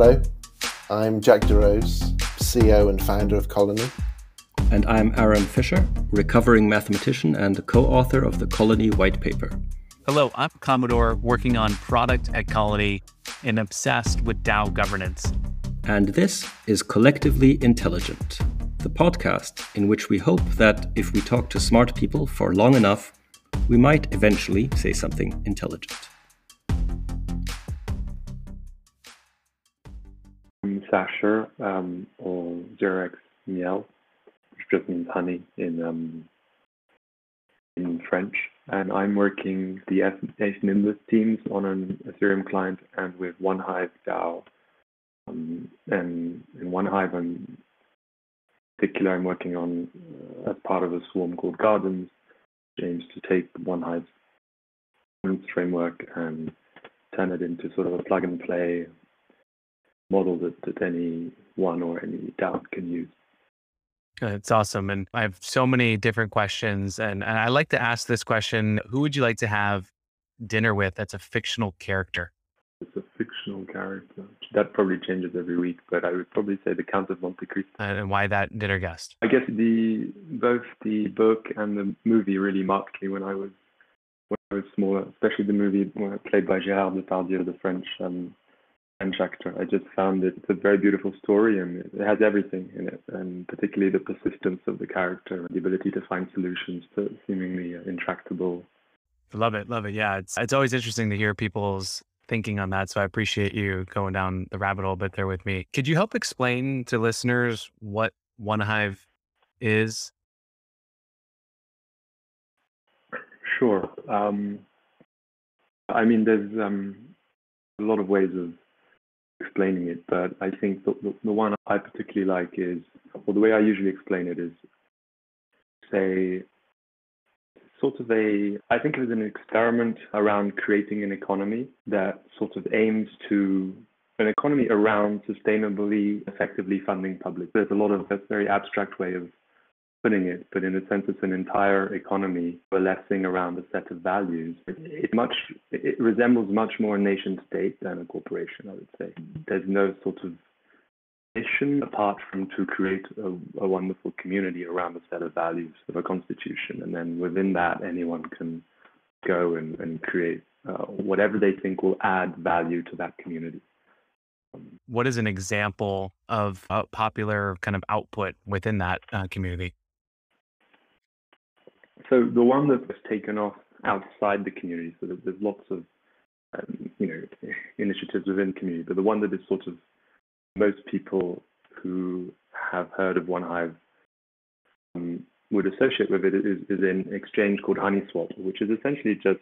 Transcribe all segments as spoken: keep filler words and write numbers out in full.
Hello, I'm Jack DeRose, C E O and founder of Colony. And I'm Aaron Fisher, recovering mathematician and co-author of the Colony white paper. Hello, I'm Commodore, working on product at Colony and obsessed with DAO governance. And this is Collectively Intelligent, the podcast in which we hope that if we talk to smart people for long enough, we might eventually say something intelligent. I'm Sasher, um, or Xerox Miel, which just means honey in um, in French. And I'm working the F Nimbus teams on an Ethereum client and with OneHive DAO. Um, and in OneHive, I'm, in particular, I'm working on, uh, as part of a swarm called Gardens, which aims to take OneHive's framework and turn it into sort of a plug and play model that, that any one or any DAO can use. It's awesome. And I have so many different questions. And, and I like to ask this question, who would you like to have dinner with that's a fictional character? It's a fictional character. That probably changes every week, but I would probably say the Count of Monte Cristo. And why that dinner guest? I guess the both the book and the movie really marked me when I was when I was smaller, especially the movie played by Gérard Depardieu, the French um, French actor. I just found it, it's a very beautiful story, and it has everything in it, and particularly the persistence of the character, the ability to find solutions to seemingly intractable. Love it, love it. Yeah, it's it's always interesting to hear people's thinking on that. So I appreciate you going down the rabbit hole a bit there with me. Could you help explain to listeners what OneHive is? Sure. Um, I mean, there's um, a lot of ways of explaining it, but I think the, the, the one I particularly like is, well, the way I usually explain it is, say, sort of a, I think it was an experiment around creating an economy that sort of aims to, an economy around sustainably, effectively funding public. There's a lot of, that's a very abstract way of putting it, but in a sense, it's an entire economy coalescing around a set of values. It, it much, it resembles much more a nation state than a corporation, I would say. There's no sort of mission apart from to create a, a wonderful community around a set of values of a constitution. And then within that, anyone can go and, and create uh, whatever they think will add value to that community. What is an example of a popular kind of output within that uh, community? So the one that was taken off outside the community, so there's lots of um, you know initiatives within the community, but the one that is sort of most people who have heard of OneHive um, would associate with it is, is an exchange called HoneySwap, which is essentially just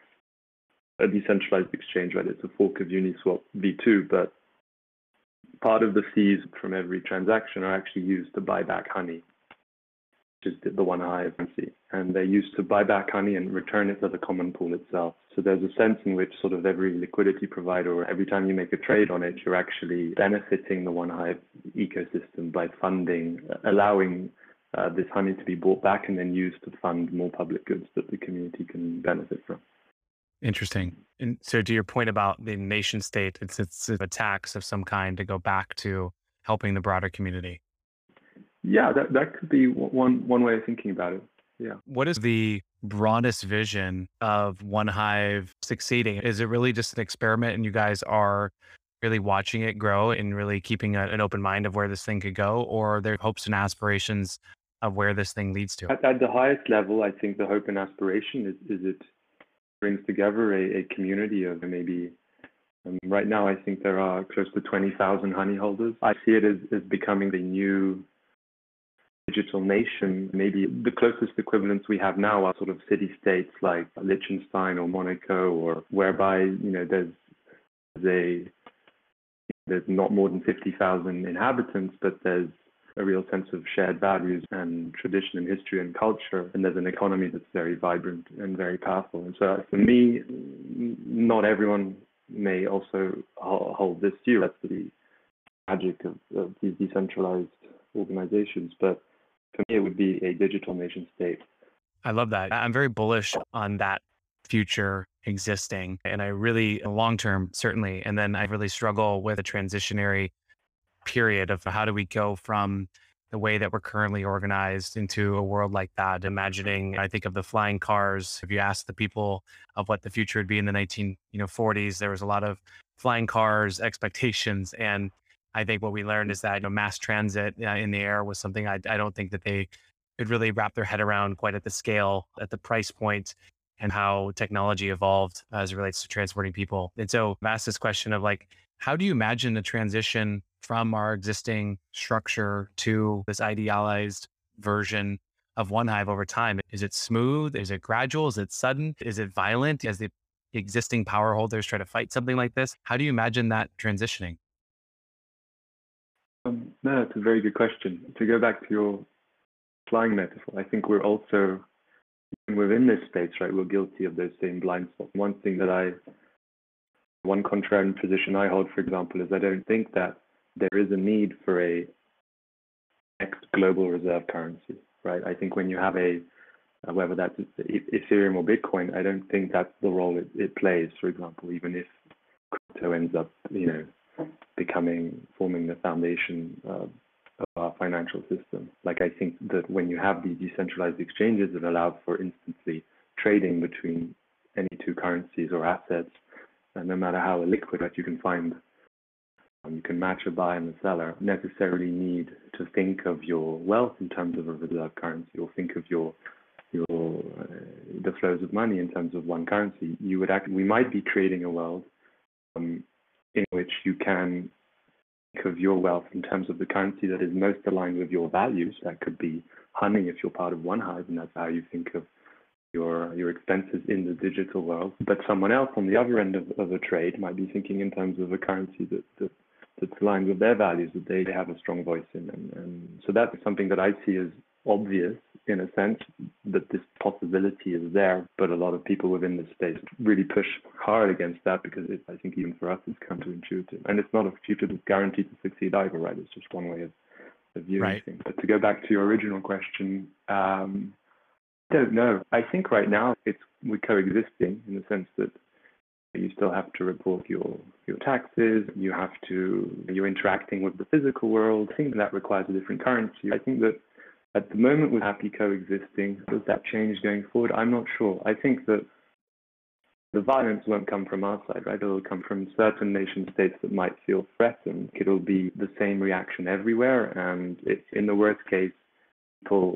a decentralized exchange, right? It's a fork of Uniswap v two, but part of the fees from every transaction are actually used to buy back honey, which is the OneHive currency. And they're used to buy back honey and return it to the common pool itself. So there's a sense in which sort of every liquidity provider, or every time you make a trade on it, you're actually benefiting the OneHive ecosystem by funding, allowing uh, this honey to be bought back and then used to fund more public goods that the community can benefit from. Interesting. And so to your point about the nation state, it's, it's a tax of some kind to go back to helping the broader community. Yeah, that, that could be one one way of thinking about it. Yeah. What is the broadest vision of OneHive succeeding? Is it really just an experiment and you guys are really watching it grow and really keeping a, an open mind of where this thing could go? Or are there hopes and aspirations of where this thing leads to? At, at the highest level, I think the hope and aspiration is, is it brings together a, a community of maybe, um, right now I think there are close to twenty thousand honey holders. I see it as, as becoming the new digital nation. Maybe the closest equivalents we have now are sort of city-states like Liechtenstein or Monaco, or whereby, you know, there's a there's not more than fifty thousand inhabitants, but there's a real sense of shared values and tradition and history and culture, and there's an economy that's very vibrant and very powerful. And so for me, not everyone may also hold this view. That's the magic of, of these decentralized organizations, but for me, it would be a digital nation state. I love that. I'm very bullish on that future existing. And I really, long term, certainly. And then I really struggle with a transitionary period of how do we go from the way that we're currently organized into a world like that. Imagining, I think of the flying cars. If you ask the people of what the future would be in the nineteen you know, forties, there was a lot of flying cars expectations. And I think what we learned is that you know, mass transit uh, in the air was something I, I don't think that they could really wrap their head around quite at the scale, at the price point, and how technology evolved as it relates to transporting people. And so I've asked this question of like, how do you imagine the transition from our existing structure to this idealized version of OneHive over time? Is it smooth? Is it gradual? Is it sudden? Is it violent as the existing power holders try to fight something like this? How do you imagine that transitioning? Um, no, it's a very good question. To go back to your flying metaphor, I think we're also, within this space, right, we're guilty of those same blind spots. One thing that I, one contrarian position I hold, for example, is I don't think that there is a need for a next global reserve currency, right? I think when you have a, uh, whether that's Ethereum or Bitcoin, I don't think that's the role it, it plays, for example, even if crypto ends up, you know, becoming, forming the foundation uh, of our financial system. Like, I think that when you have these decentralized exchanges that allow for instantly trading between any two currencies or assets, and no matter how illiquid that you can find, um, you can match a buyer and a seller, necessarily need to think of your wealth in terms of a reserve currency, or think of your your uh, the flows of money in terms of one currency. You would act, we might be creating a world um, in which you can think of your wealth in terms of the currency that is most aligned with your values. That could be honey if you're part of OneHive, and that's how you think of your your expenses in the digital world. But someone else on the other end of, of a trade might be thinking in terms of a currency that, that that's aligned with their values, that they have a strong voice in. And, and so that's something that I see as obvious, in a sense, that this possibility is there, but a lot of people within this space really push hard against that, because it, I think even for us it's counterintuitive. And it's not a future that's guaranteed to succeed either, right? It's just one way of, of viewing Right. things. But to go back to your original question, um, I don't know. I think right now it's we're coexisting in the sense that you still have to report your your taxes. You have to you're interacting with the physical world. I think that requires a different currency. I think that at the moment we're happy coexisting. Does that change going forward? I'm not sure. I think that the violence won't come from our side, right? It'll come from certain nation states that might feel threatened. It'll be the same reaction everywhere, and if in the worst case, people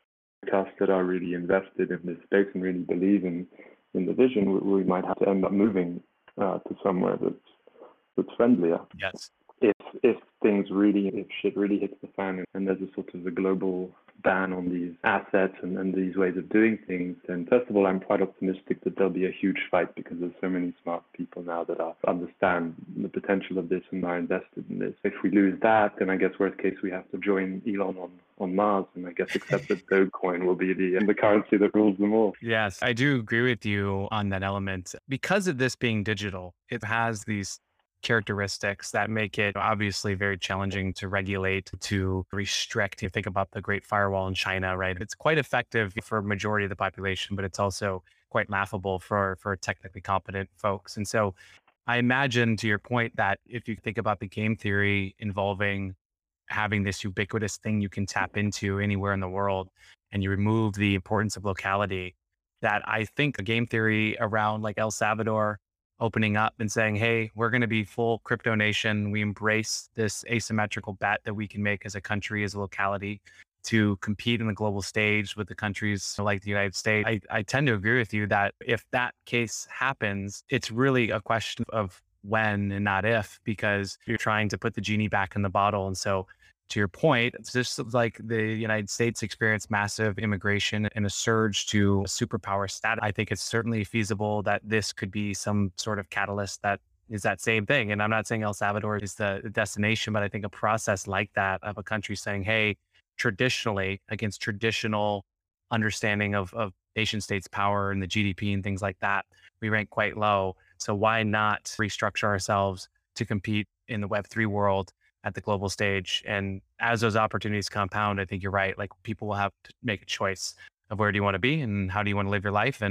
us that are really invested in this space and really believe in, in the vision, we, we might have to end up moving uh, to somewhere that's that's friendlier. Yes. If if things really, if shit really hits the fan and there's a sort of a global ban on these assets and, and these ways of doing things, then first of all, I'm quite optimistic that there'll be a huge fight, because there's so many smart people now that are, understand the potential of this and are invested in this. If we lose that, then I guess worst case we have to join Elon on, on Mars, and I guess accept that Dogecoin will be the, the currency that rules them all. Yes, I do agree with you on that element. Because of this being digital, it has these characteristics that make it obviously very challenging to regulate, to restrict. You think about the Great Firewall in China, right? It's quite effective for a majority of the population, but it's also quite laughable for, for technically competent folks. And so I imagine, to your point, that if you think about the game theory involving having this ubiquitous thing you can tap into anywhere in the world, and you remove the importance of locality, that I think a game theory around like El Salvador opening up and saying, hey, we're going to be full crypto nation. We embrace this asymmetrical bet that we can make as a country, as a locality, to compete in the global stage with the countries like the United States. I, I tend to agree with you that if that case happens, it's really a question of when and not if, because you're trying to put the genie back in the bottle. And so to your point, it's just like the United States experienced massive immigration and a surge to superpower status. I think it's certainly feasible that this could be some sort of catalyst that is that same thing. And I'm not saying El Salvador is the destination, but I think a process like that of a country saying, hey, traditionally, against traditional understanding of, of nation states' power and the G D P and things like that, we rank quite low. So why not restructure ourselves to compete in the Web three world at the global stage? And as those opportunities compound, I think you're right. Like, people will have to make a choice of where do you want to be and how do you want to live your life. And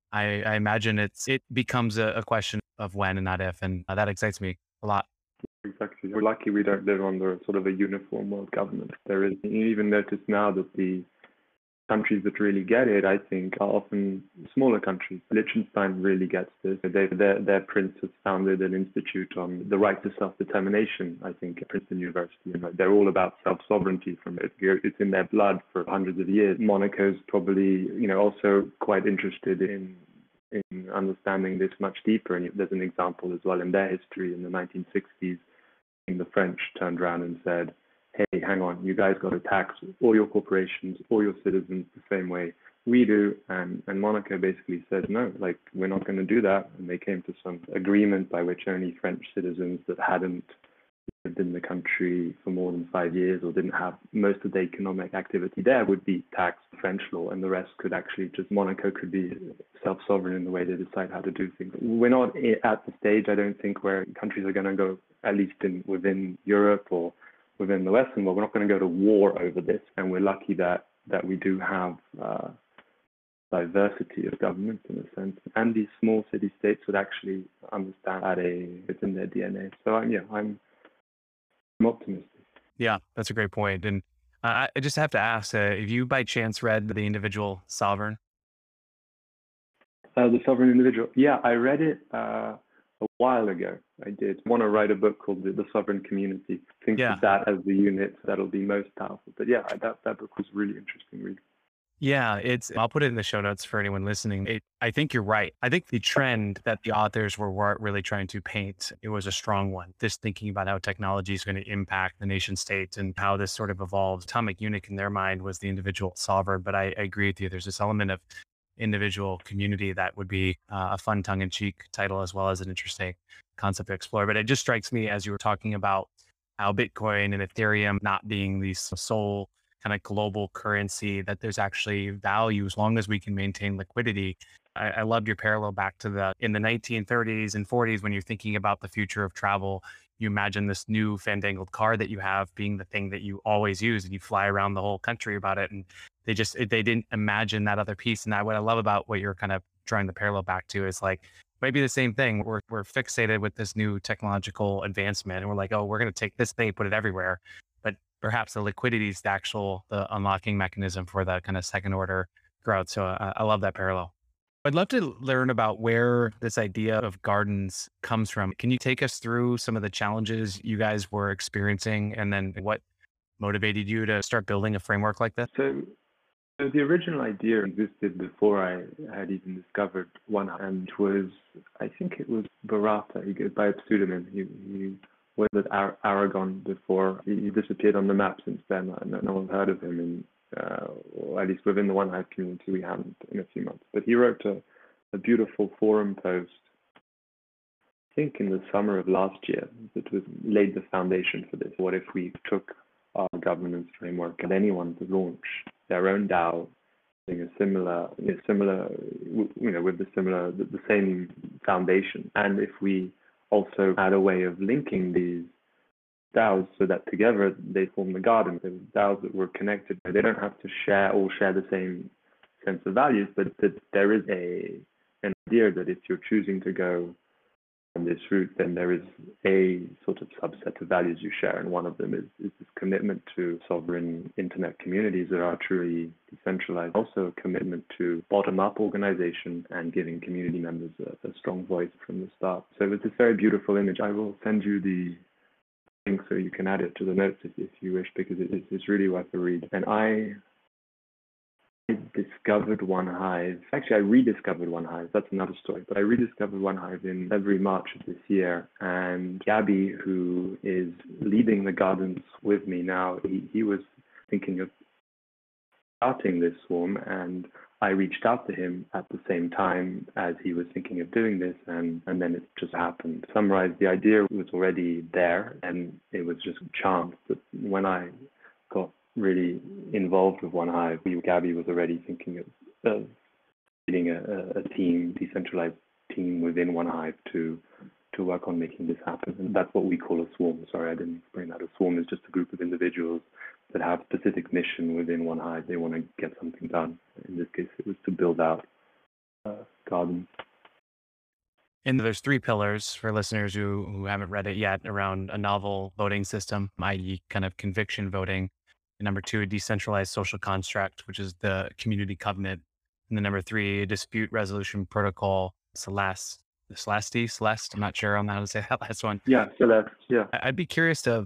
I, I imagine it's it becomes a, a question of when and not if, and uh, that excites me a lot. Exactly. We're lucky we don't live under sort of a uniform world government. There is, you even notice now that the countries that really get it, I think, are often smaller countries. Liechtenstein really gets this. They, their, their prince has founded an institute on the right to self-determination, I think, at Princeton University. And they're all about self-sovereignty from it. It's in their blood for hundreds of years. Monaco's probably, you know, also quite interested in in understanding this much deeper. And there's an example as well in their history in the nineteen sixties. The French turned around and said, hey, hang on, you guys got to tax all your corporations, all your citizens the same way we do. And, and Monaco basically said, no, like, we're not going to do that. And they came to some agreement by which only French citizens that hadn't lived in the country for more than five years or didn't have most of the economic activity there would be taxed French law, and the rest could actually just, Monaco could be self-sovereign in the way they decide how to do things. We're not at the stage, I don't think, where countries are going to go, at least in within Europe or within the Western world, we're not going to go to war over this. And we're lucky that, that we do have uh, diversity of governments in a sense. And these small city states would actually understand that a, it's in their D N A. So I'm, yeah, I'm, I'm optimistic. Yeah, that's a great point. And uh, I just have to ask, uh, have you by chance read The Individual Sovereign? Uh, the Sovereign Individual. Yeah, I read it uh, a while ago. I did want to write a book called The, the Sovereign Community. I think Yeah. that, that as the unit that'll be most powerful. But yeah, that, that book was really interesting read. Yeah, it's, I'll put it in the show notes for anyone listening. It, I think you're right. I think the trend that the authors were, were really trying to paint, it was a strong one. This thinking about how technology is going to impact the nation state and how this sort of evolves. Atomic Eunuch in their mind was the individual sovereign, but I, I agree with you. There's this element of individual community that would be uh, a fun tongue-in-cheek title as well as an interesting concept to explore. But it just strikes me as you were talking about how Bitcoin and Ethereum not being these sole kind of global currency, that there's actually value as long as we can maintain liquidity. I, I love your parallel back to the, in the nineteen thirties and forties, when you're thinking about the future of travel, you imagine this new fandangled car that you have being the thing that you always use and you fly around the whole country about it. And they just, they didn't imagine that other piece. And that, what I love about what you're kind of drawing the parallel back to is like, maybe the same thing. We're, we're fixated with this new technological advancement and we're like, oh, we're going to take this thing, put it everywhere. But perhaps the liquidity is the actual, the unlocking mechanism for that kind of second order growth. So uh, I love that parallel. I'd love to learn about where this idea of gardens comes from. Can you take us through some of the challenges you guys were experiencing and then what motivated you to start building a framework like this? So, so the original idea existed before I had even discovered One, and it was, I think it was Barata. He goes by a pseudonym. He, he was at Ar- Aragon before. He, he disappeared on the map since then. No, no one's heard of him, in, uh, or at least within the One Hive community, we haven't in a few months. But he wrote a, a beautiful forum post, I think in the summer of last year, that was laid the foundation for this. What if we took our governance framework and anyone to launch their own DAO, a similar, you know, similar, you know, with the similar, the, the same foundation, and if we also had a way of linking these DAOs so that together they form the garden. The DAOs that were connected, they don't have to share all share the same sense of values, but that there is a an idea that if you're choosing to go on this route, then there is a sort of subset of values you share, and one of them is, is this commitment to sovereign internet communities that are truly decentralized. Also a commitment to bottom-up organization and giving community members a, a strong voice from the start. So it's this very beautiful image. I will send you the link so you can add it to the notes if, if you wish, because it, it's really worth a read. And I discovered One Hive. Actually, I rediscovered One Hive. That's another story. But I rediscovered One Hive in February, March of this year. And Gabby, who is leading the gardens with me now, he, he was thinking of starting this swarm. And I reached out to him at the same time as he was thinking of doing this. And, and then it just happened. To summarize, the idea was already there. And it was just chance that when I got really involved with One Hive, we, Gabby was already thinking of, of leading a, a team, decentralized team within One Hive to to work on making this happen. And that's what we call a swarm. Sorry, I didn't explain that. A swarm is just a group of individuals that have specific mission within One Hive. They want to get something done. In this case, it was to build out uh, garden. And there's three pillars for listeners who, who haven't read it yet around a novel voting system, that is kind of conviction voting. And number two, a decentralized social construct, which is the community covenant. And then number three, a dispute resolution protocol, Celeste. Celeste, Celeste, I'm not sure on how to say that last one. Yeah, Celeste, yeah. I'd be curious to,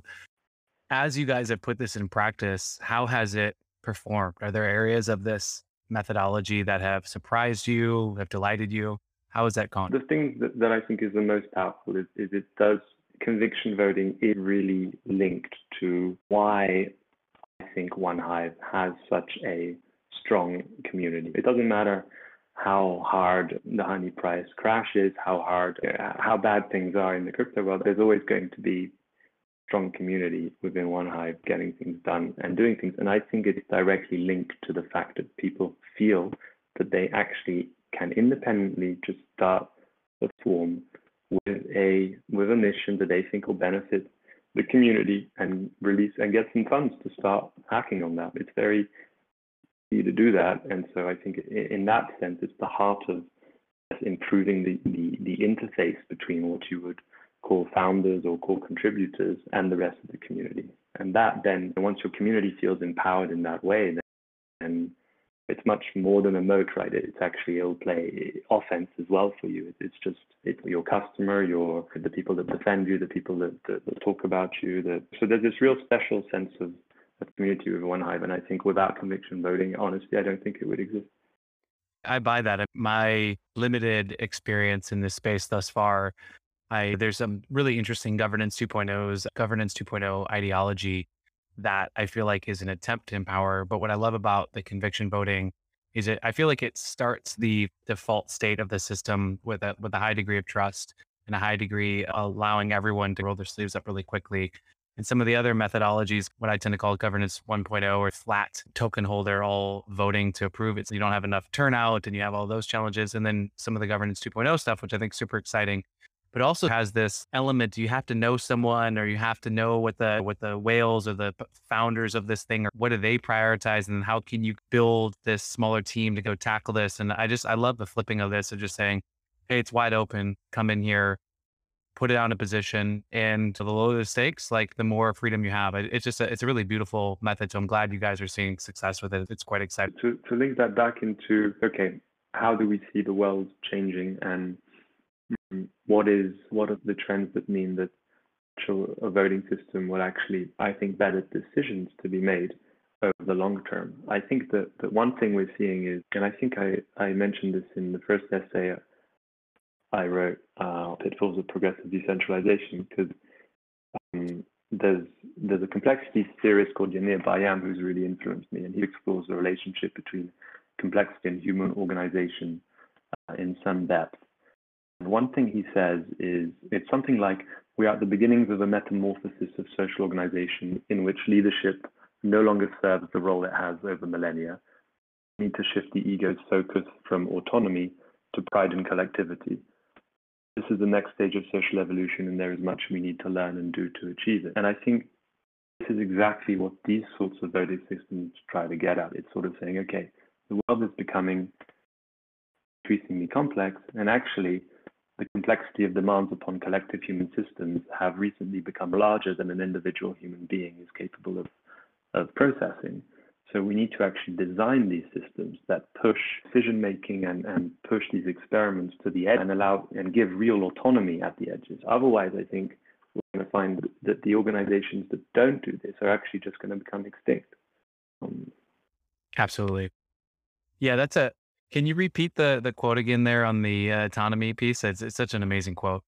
as you guys have put this in practice, how has it performed? Are there areas of this methodology that have surprised you, have delighted you? How has that gone? The thing that, that I think is the most powerful is, is it does, conviction voting is really linked to why I think OneHive has such a strong community. It doesn't matter how hard the honey price crashes, how hard, how bad things are in the crypto world, there's always going to be strong community within OneHive getting things done and doing things. And I think it's directly linked to the fact that people feel that they actually can independently just start a swarm with a with a mission that they think will benefit the community and release and get some funds to start hacking on that. It's very easy to do that. And so I think in that sense, it's the heart of improving the, the, the interface between what you would call founders or call contributors and the rest of the community. And that then, once your community feels empowered in that way, then it's much more than a moat, right? It's actually, it'll play offense as well for you. It's just it's your customer, your the people that defend you, the people that, that, that talk about you. That, so there's this real special sense of, of community with OneHive. And I think without conviction voting, honestly, I don't think it would exist. I buy that. My limited experience in this space thus far, I there's some really interesting governance 2.0's, governance 2.0 ideology that I feel like is an attempt to empower. But what I love about the conviction voting is it, I feel like it starts the default state of the system with a, with a high degree of trust and a high degree allowing everyone to roll their sleeves up really quickly. And some of the other methodologies, what I tend to call governance 1.0 or flat token holder, all voting to approve it. So you don't have enough turnout and you have all those challenges. And then some of the governance 2.0 stuff, which I think is super exciting, but also has this element. You have to know someone, or you have to know what the what the whales or the founders of this thing, or what do they prioritize, and how can you build this smaller team to go tackle this? And I just I love the flipping of this of just saying, hey, it's wide open. Come in here, put it on a position, and the lower the stakes, like the more freedom you have. It's just a, it's a really beautiful method. So I'm glad you guys are seeing success with it. It's quite exciting. To to link that back into okay, how do we see the world changing, and what is what are the trends that mean that a voting system will actually, I think, better decisions to be made over the long term. I think that, that one thing we're seeing is, and I think I, I mentioned this in the first essay I wrote, uh, Pitfalls of Progressive Decentralization, because um, there's there's a complexity theorist called Yanir Bayam who's really influenced me, and he explores the relationship between complexity and human organization uh, in some depth. One thing he says is it's something like we are at the beginnings of a metamorphosis of social organization in which leadership no longer serves the role it has over millennia. We need to shift the ego's focus from autonomy to pride and collectivity. This is the next stage of social evolution, and there is much we need to learn and do to achieve it. And I think this is exactly what these sorts of voting systems try to get at. It's sort of saying, okay, the world is becoming increasingly complex, and actually the complexity of demands upon collective human systems have recently become larger than an individual human being is capable of, of processing. So we need to actually design these systems that push decision-making and, and push these experiments to the edge and allow and give real autonomy at the edges. Otherwise, I think we're going to find that the organizations that don't do this are actually just going to become extinct. Um, Absolutely. Yeah, that's a, can you repeat the, the quote again there on the uh, autonomy piece? It's, it's such an amazing quote.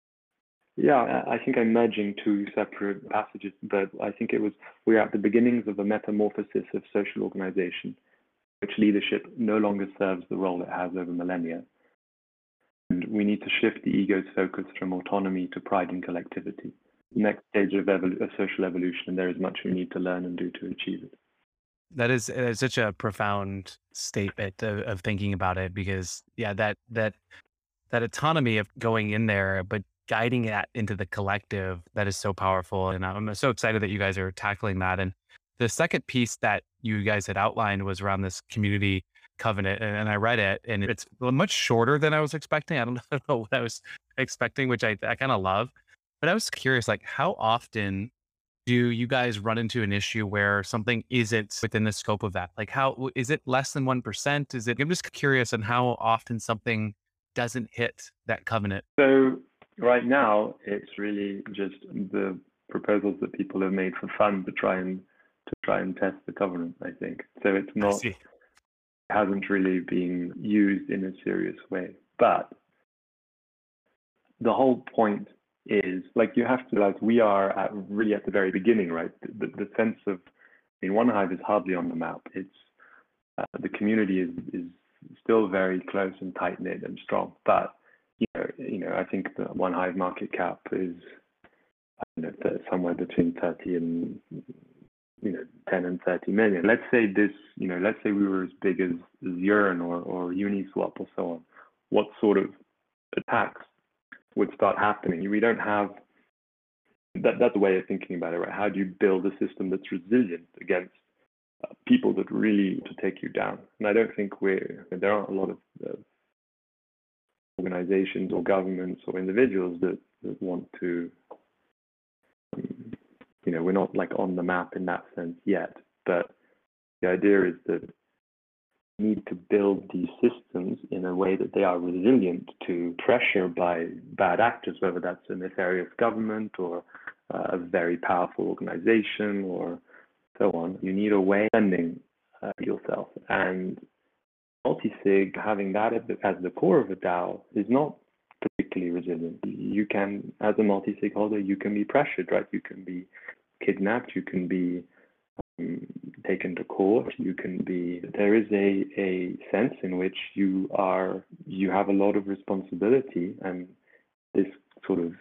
Yeah, I think I'm merging two separate passages, but I think it was, we're at the beginnings of a metamorphosis of social organization, which leadership no longer serves the role it has over millennia. And we need to shift the ego's focus from autonomy to pride and collectivity. Next stage of, evol- of social evolution, and there is much we need to learn and do to achieve it. That is, uh, such a profound statement of, of thinking about it, because yeah, that, that, that autonomy of going in there, but guiding that into the collective, that is so powerful. And I'm so excited that you guys are tackling that. And the second piece that you guys had outlined was around this community covenant, and, and I read it, and it's much shorter than I was expecting. I don't, I don't know what I was expecting, which I, I kind of love. But I was curious, like, how often do you guys run into an issue where something isn't within the scope of that? Like, how is it less than one percent? Is it? I'm just curious on how often something doesn't hit that covenant. So right now, it's really just the proposals that people have made for fun to try and to try and test the covenant, I think. So it's not hasn't really been used in a serious way. But the whole point is, like, you have to, like, we are at really at the very beginning, right? The, the sense of, I mean, OneHive is hardly on the map. It's uh, the community is is still very close and tight knit and strong. But you know, you know, I think the OneHive market cap is, I don't know, somewhere between thirty and you know ten and thirty million. Let's say this, you know, let's say we were as big as, as Yearn or or Uniswap or so on. What sort of attacks would start happening? We don't have that. That's the way of thinking about it, right? How do you build a system that's resilient against uh, people that really to take you down? And I don't think we're there aren't a lot of uh, organizations or governments or individuals that, that want to. Um, you know, we're not like on the map in that sense yet. But the idea is that we need to build these systems in a way that they are resilient to pressure by bad actors, whether that's a nefarious government or uh, a very powerful organization or so on. You need a way of defending uh, yourself. And multi-sig, having that as the, as the core of a DAO, is not particularly resilient. You can, as a multi-sig holder, you can be pressured, right? You can be kidnapped, you can be um, taken to court, you can be, there is a, a sense in which you are, you have a lot of responsibility, and this sort of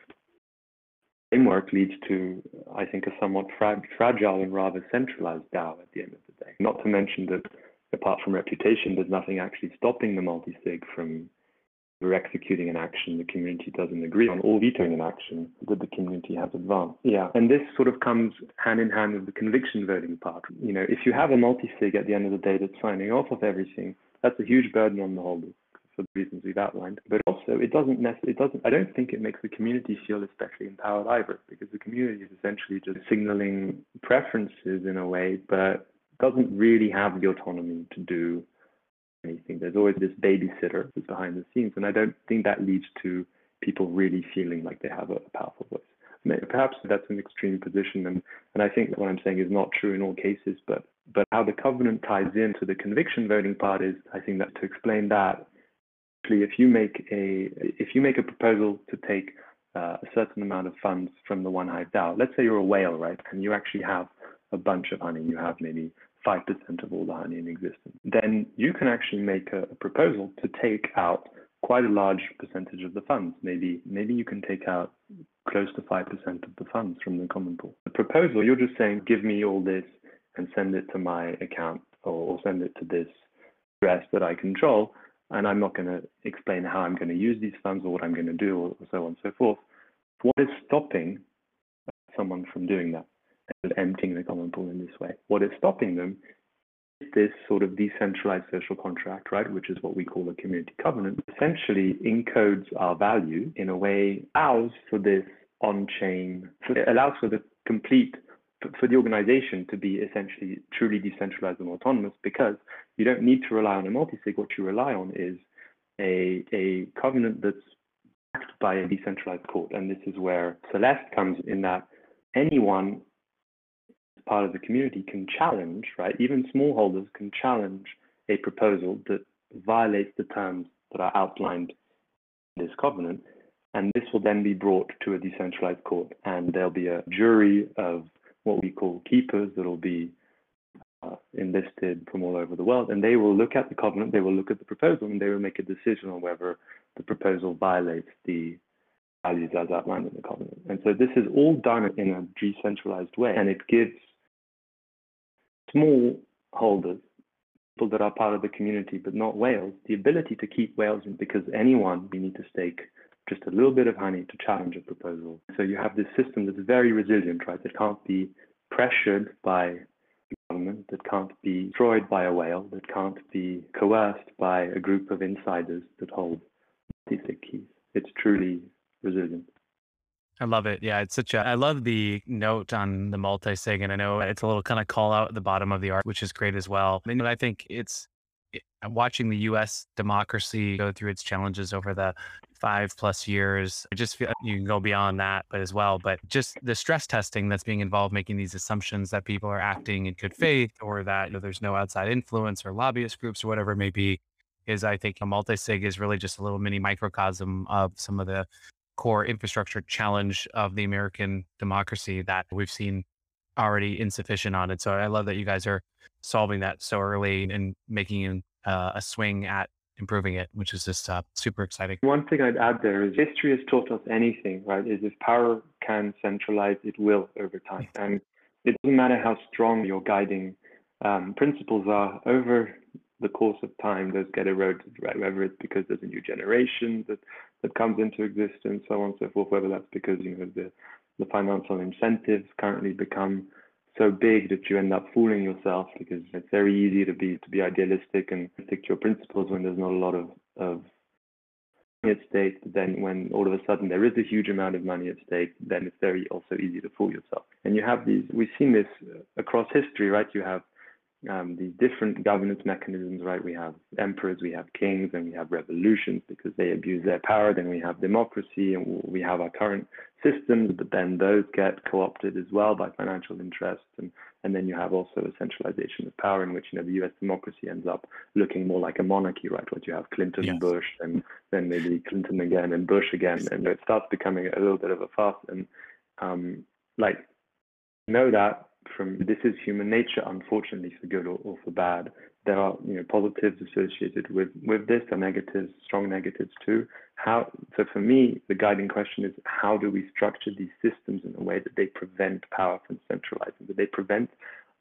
framework leads to, I think, a somewhat fra fragile and rather centralized DAO at the end of the day. Not to mention that apart from reputation, there's nothing actually stopping the multi-sig from we're executing an action the community doesn't agree on, or vetoing an action that the community has advanced. Yeah, and this sort of comes hand in hand with the conviction voting part. You know, if you have a multi-sig at the end of the day that's signing off of everything, that's a huge burden on the holders for the reasons we've outlined. But also, it doesn't necessarily, it doesn't, I don't think it makes the community feel especially empowered either, because the community is essentially just signaling preferences in a way, but doesn't really have the autonomy to do anything. There's always this babysitter who's behind the scenes, and I don't think that leads to people really feeling like they have a powerful voice. Maybe, perhaps that's an extreme position, and, and I think what I'm saying is not true in all cases, but but how the covenant ties into the conviction voting part is, I think that to explain that, actually, if you make a if you make a proposal to take uh, a certain amount of funds from the OneHive DAO, let's say you're a whale, right, and you actually have a bunch of honey, you have maybe five percent of all the honey in existence, then you can actually make a, a proposal to take out quite a large percentage of the funds. Maybe maybe you can take out close to five percent of the funds from the common pool. The proposal, you're just saying, give me all this and send it to my account, or, or send it to this address that I control, and I'm not going to explain how I'm going to use these funds or what I'm going to do, or, or so on and so forth. What is stopping someone from doing that and emptying the common pool in this way? What is stopping them is this sort of decentralized social contract, right, which is what we call a community covenant, essentially encodes our value in a way, allows for this on-chain, it allows for the complete, for the organization to be essentially truly decentralized and autonomous, because you don't need to rely on a multi-sig. What you rely on is a, a covenant that's backed by a decentralized court. And this is where Celeste comes in, that anyone part of the community can challenge, right? Even small holders can challenge a proposal that violates the terms that are outlined in this covenant. And this will then be brought to a decentralized court, and there'll be a jury of what we call keepers that will be uh, enlisted from all over the world, and they will look at the covenant, they will look at the proposal, and they will make a decision on whether the proposal violates the values as outlined in the covenant. And so this is all done in a decentralized way, and it gives small holders, people that are part of the community but not whales, the ability to keep whales in, because anyone, you need to stake just a little bit of honey to challenge a proposal. So you have this system that's very resilient, right? It can't be pressured by government, that can't be destroyed by a whale, that can't be coerced by a group of insiders that hold multi-sig keys. It's truly resilient. I love it. Yeah, it's such a, I love the note on the multi-sig, and I know it's a little kind of call out at the bottom of the art, which is great as well. And I think it's it, watching the U S democracy go through its challenges over the five plus years. I just feel you can go beyond that, but as well, but just the stress testing that's being involved, making these assumptions that people are acting in good faith, or that, you know, there's no outside influence or lobbyist groups or whatever it may be, is I think a multi-sig is really just a little mini microcosm of some of the core infrastructure challenge of the American democracy that we've seen already insufficient on it. So I love that you guys are solving that so early and making uh, a swing at improving it, which is just uh, super exciting. One thing I'd add there is history has taught us anything, right? Is if power can centralize, it will over time. And it doesn't matter how strong your guiding um, principles are, over the course of time, those get eroded, right? Whether it's because there's a new generation that, that comes into existence, so on and so forth, whether that's because, you know, the, the financial incentives currently become so big that you end up fooling yourself, because it's very easy to be to be idealistic and stick to your principles when there's not a lot of, of money at stake. But then when all of a sudden there is a huge amount of money at stake, then it's very also easy to fool yourself. And you have these, we've seen this across history, right? You have Um, these different governance mechanisms, right? We have emperors, we have kings, and we have revolutions because they abuse their power. Then we have democracy, and we have our current systems, but then those get co-opted as well by financial interests. And, and then you have also a centralization of power in which, you know, the U S democracy ends up looking more like a monarchy, right? What you have Clinton, Yes. Bush, and then maybe Clinton again and Bush again. And it starts becoming a little bit of a farce. And um, like, know that from this is human nature, unfortunately, for good or, or for bad. There are, you know, positives associated with with this, and negatives, strong negatives too. How so for me, the guiding question is, how do we structure these systems in a way that they prevent power from centralizing, that they prevent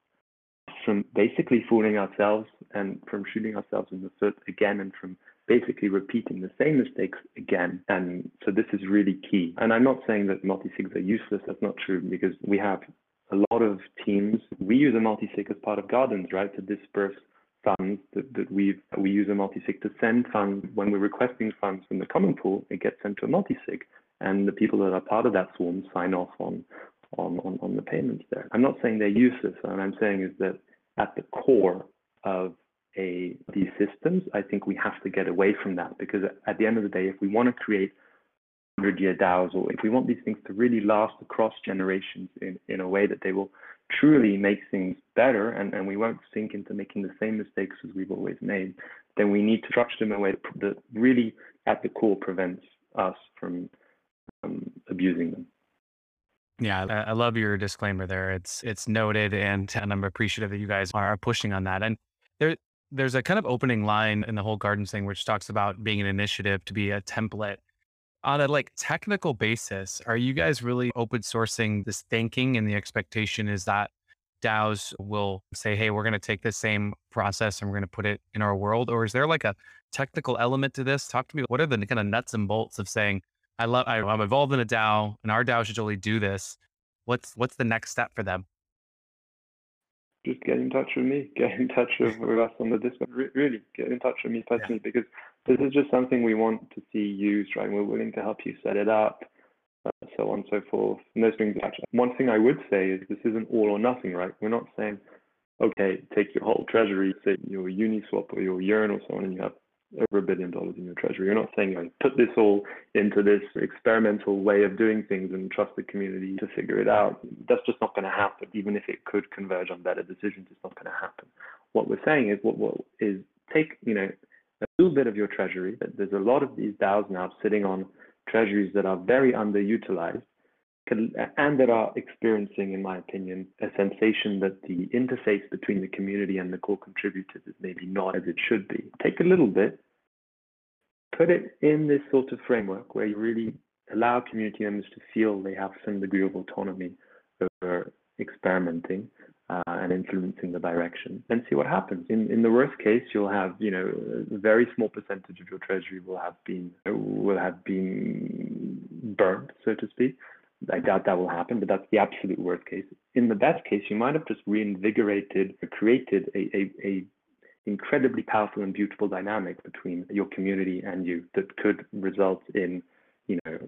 from basically fooling ourselves and from shooting ourselves in the foot again, and from basically repeating the same mistakes again. And so this is really key. And I'm not saying that multi-sigs are useless. That's not true, because we have a lot of teams. We use a multi-sig as part of Gardens, right, to disperse funds that, that we've, we use a multi-sig to send funds. When we're requesting funds from the common pool, it gets sent to a multi-sig, and the people that are part of that swarm sign off on, on, on, on the payments there. I'm not saying they're useless. What I'm saying is that at the core of a these systems, I think we have to get away from that, because at the end of the day, if we want to create hundred-year DAOs, or if we want these things to really last across generations in, in a way that they will truly make things better, and, and we won't sink into making the same mistakes as we've always made, then we need to structure them in a way that really at the core prevents us from um, abusing them. Yeah, I I love your disclaimer there. It's it's noted, and and I'm appreciative that you guys are pushing on that. And there there's a kind of opening line in the whole Gardens thing, which talks about being an initiative to be a template. On a like technical basis, are you guys really open sourcing this thinking, and the expectation is that DAOs will say, hey, we're going to take this same process and we're going to put it in our world? Or is there like a technical element to this? Talk to me. What are the kind of nuts and bolts of saying, I love, I, I'm involved in a DAO and our DAO should only do this? What's, what's the next step for them? Just get in touch with me, get in touch with, with us on the Discord. Re- really, get in touch with me personally, yeah. Because this is just something we want to see used, right? We're willing to help you set it up, uh, so on and so forth. And those things, actually, one thing I would say is this isn't all or nothing, right? We're not saying, okay, take your whole treasury, say your Uniswap or your Yearn or so on, and you have over a billion dollars in your treasury. You're not saying, like, put this all into this experimental way of doing things and trust the community to figure it out. That's just not going to happen. Even if it could converge on better decisions, it's not going to happen. What we're saying is, what, what is take, you know, a little bit of your treasury. There's a lot of these DAOs now sitting on treasuries that are very underutilized, and that are experiencing, in my opinion, a sensation that the interface between the community and the core contributors is maybe not as it should be. Take a little bit, put it in this sort of framework where you really allow community members to feel they have some degree of autonomy over experimenting uh, and influencing the direction, and see what happens. In in the worst case, you'll have, you know, a very small percentage of your treasury will have been will have been burnt, so to speak. I doubt that will happen, but that's the absolute worst case. In the best case, you might have just reinvigorated or created a, a, a incredibly powerful and beautiful dynamic between your community and you that could result in, you know,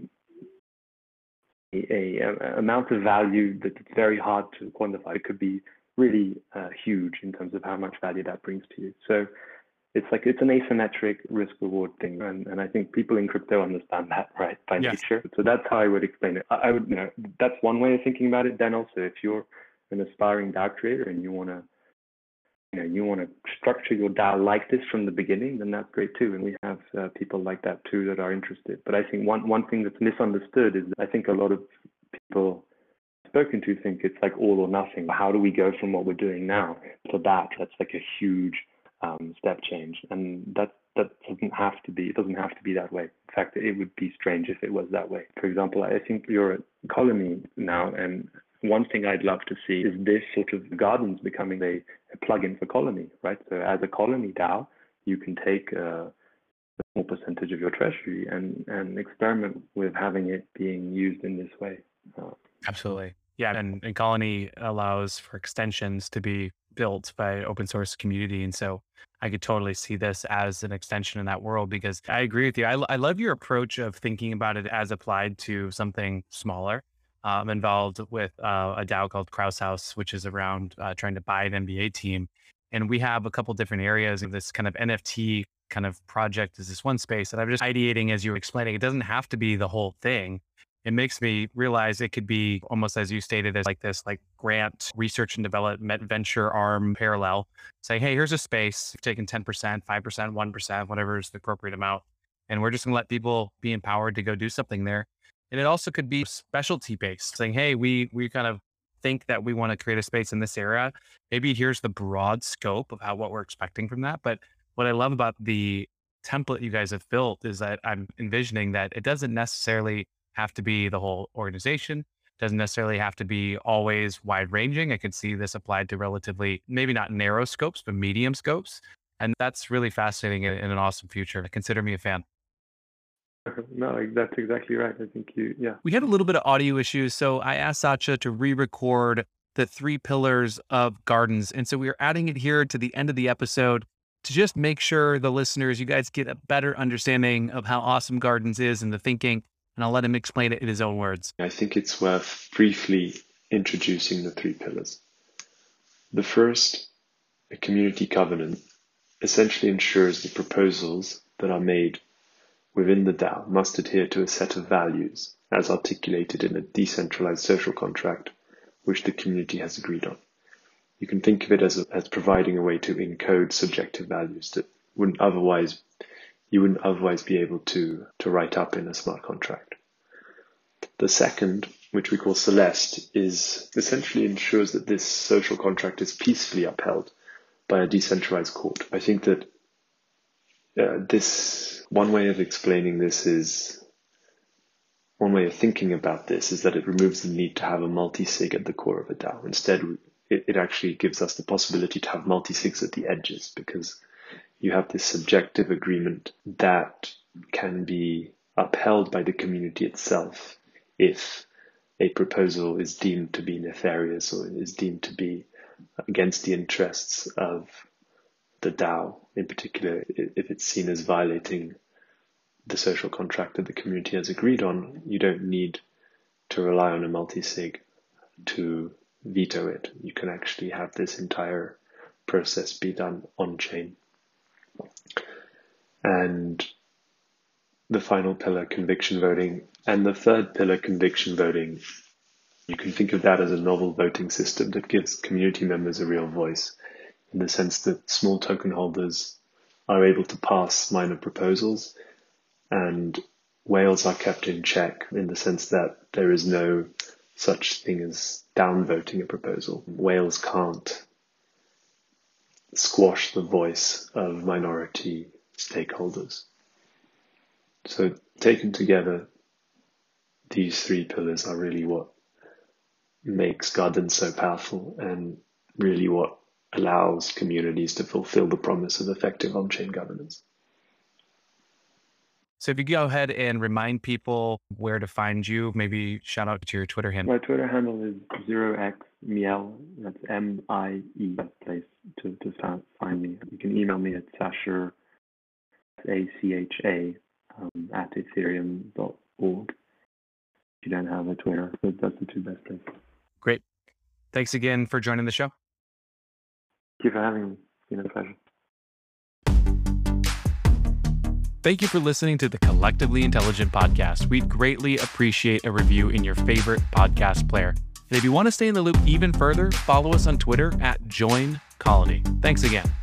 a, a, a amount of value that it's very hard to quantify. It could be really uh, huge in terms of how much value that brings to you. So it's like it's an asymmetric risk reward thing, and, and I think people in crypto understand that, right, by Yes. nature. So that's how I would explain it. I, I would, you know, that's one way of thinking about it. Then also, if you're an aspiring DAO creator and you want to, you know, you want to structure your DAO like this from the beginning, then that's great too. And we have uh, people like that too that are interested. But I think one one thing that's misunderstood is that I think a lot of people I've spoken to think it's like all or nothing. How do we go from what we're doing now to that? That's like a huge um, step change, and that that doesn't have to be. It doesn't have to be that way. In fact, it would be strange if it was that way. For example, I think you're at Colony now, and one thing I'd love to see is this sort of Gardens becoming a, a plugin for Colony, right? So as a Colony DAO, you can take a, a small percentage of your treasury and and experiment with having it being used in this way. Uh, Absolutely. Yeah. And, and Colony allows for extensions to be built by open source community. And so I could totally see this as an extension in that world, because I agree with you. I, I love your approach of thinking about it as applied to something smaller. I'm involved with uh, a DAO called Kraus House, which is around uh, trying to buy an N B A team. And we have a couple different areas of this kind of N F T kind of project is this one space that I'm just ideating as you were explaining. It doesn't have to be the whole thing. It makes me realize it could be almost, as you stated, as like this, like grant research and development venture arm parallel. Say, hey, here's a space. You've taken ten percent, five percent, one percent, whatever is the appropriate amount. And we're just going to let people be empowered to go do something there. And it also could be specialty based, saying, hey, we we kind of think that we want to create a space in this area. Maybe here's the broad scope of how what we're expecting from that. But what I love about the template you guys have built is that I'm envisioning that it doesn't necessarily have to be the whole organization. Doesn't necessarily have to be always wide ranging. I could see this applied to relatively, maybe not narrow scopes, but medium scopes. And that's really fascinating and, and an awesome future. Consider me a fan. No, that's exactly right. I think you, yeah. We had a little bit of audio issues. So I asked Satya to re-record the three pillars of Gardens. And so we are adding it here to the end of the episode to just make sure the listeners, you guys get a better understanding of how awesome Gardens is and the thinking. And I'll let him explain it in his own words. I think it's worth briefly introducing the three pillars. The first, a community covenant, essentially ensures the proposals that are made within the DAO must adhere to a set of values as articulated in a decentralized social contract which the community has agreed on. You can think of it as, a, as providing a way to encode subjective values that wouldn't otherwise you wouldn't otherwise be able to, to write up in a smart contract. The second, which we call Celeste, is essentially ensures that this social contract is peacefully upheld by a decentralized court. I think that uh, this, one way of explaining this is, one way of thinking about this is that it removes the need to have a multi-sig at the core of a DAO. Instead, it, it actually gives us the possibility to have multi-sigs at the edges, because you have this subjective agreement that can be upheld by the community itself if a proposal is deemed to be nefarious or is deemed to be against the interests of the DAO, in particular, if it's seen as violating the social contract that the community has agreed on. You don't need to rely on a multi-sig to veto it. You can actually have this entire process be done on-chain. And the final pillar, conviction voting, and the third pillar, conviction voting, you can think of that as a novel voting system that gives community members a real voice, in the sense that small token holders are able to pass minor proposals, and whales are kept in check in the sense that there is no such thing as downvoting a proposal. Whales can't squash the voice of minority stakeholders. So taken together, these three pillars are really what makes Gardens so powerful, and really what allows communities to fulfill the promise of effective on-chain governance. So if you go ahead and remind people where to find you, maybe shout out to your Twitter handle. My Twitter handle is zero x miel. That's M I E, place to, to find me. You can email me at Sasha, A C H A, um, at ethereum dot org. If you don't have a Twitter, so that's the two best places. Great. Thanks again for joining the show. Thank you for having me. It's been a pleasure. Thank you for listening to the Collectively Intelligent podcast. We'd greatly appreciate a review in your favorite podcast player. And if you want to stay in the loop even further, follow us on Twitter at Join Colony. Thanks again.